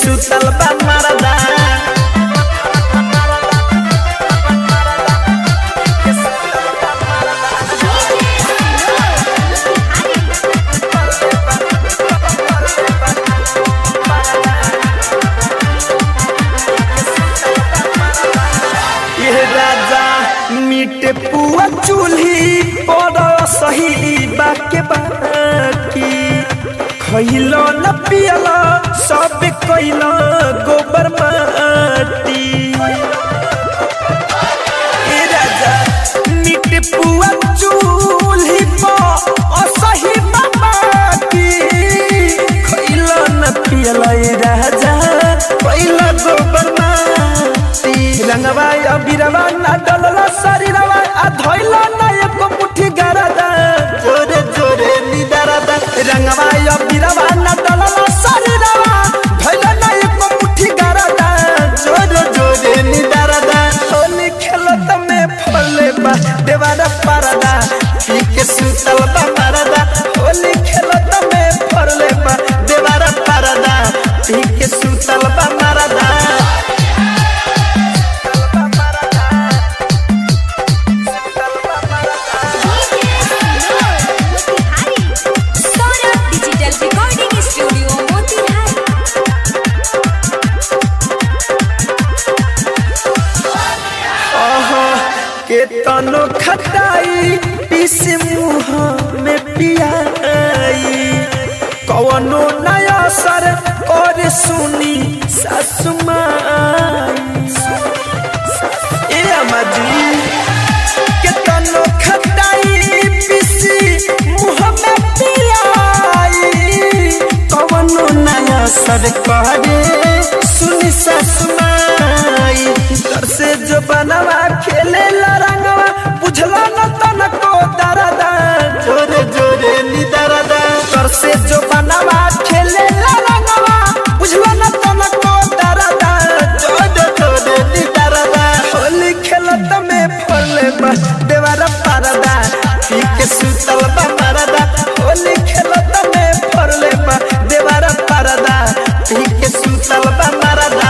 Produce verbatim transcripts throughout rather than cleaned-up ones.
सुतल बा मरदा मीटे पुआ चूल्ही पर सही बाके बाकी खइलो न पियला सब कइला गोबर माटी ए राजा मीटे पुआ चूल्ही पर सही बाकी खइलो न पियला ए राजा कइला गोबर माटी रंगवा अबिरवा ना डलला शरीरवा आ धइला ना एको मुट्ठी गरदा जोरे जोरे निदरदा रंगवा अबिरवा ना डलला शरीरवा धइला ना एको मुट्ठी गरदा जोरे जोरे निदरदा होली खेलत में फले बा देवारा परदा ठीक सुतल बा मरदा होली खेलत में फले बा देवारा परदा ठीक सुतल बा मरदा के तनो खटाई पीस मुँह में पियाई कवनो नया सर और सुनी सासु माई ए अम्माजी के तनो खटाई पीस मुँह में पियाई कवनो नया सर करे सुनी सासु माई दर से जो बनवा खेले रंगवा बुझला न तनको दरदा जोरे जोरे नी दरदा कर से जो बनवा खेले रंगवा बुझला न तनको दरदा जोरे जोरे नी दरदा होली खेलत में फले बा देवारा परदा ठीक सुतल बा मरदा होली खेलत में फले बा देवारा परदा ठीक सुतल बा मरदा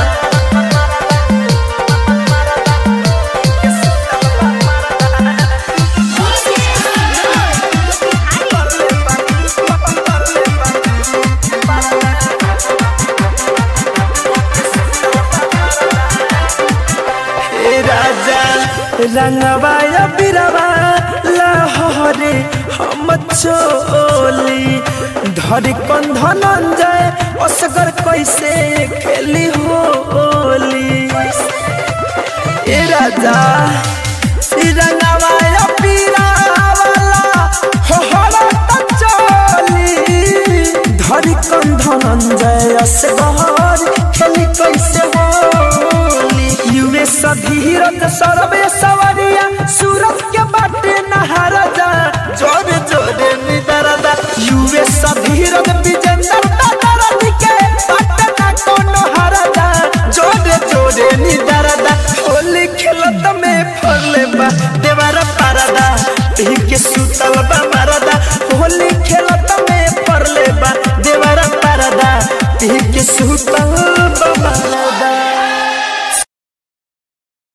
रंगवा बिरवा लहरे हम चोली धरी कंधन जाए असगर कैसे खेली होली ए राजा रंगवा बिरवा चोली धरी कंधन जाए असगर खेली कैसे होली युवे सभी रत सरबे सवरिया सूरत के बाटे नहर जा जोरे जोरे निदरदा युवे सभी रत बिजंदर दरद के बाटे ना कोनो हर जा जोरे जोरे निदरदा होली खेलत में फले बा देवारा परदा ठीक सुतल बा मरदा होली खेलत में फले बा देवारा परदा ठीक सुतल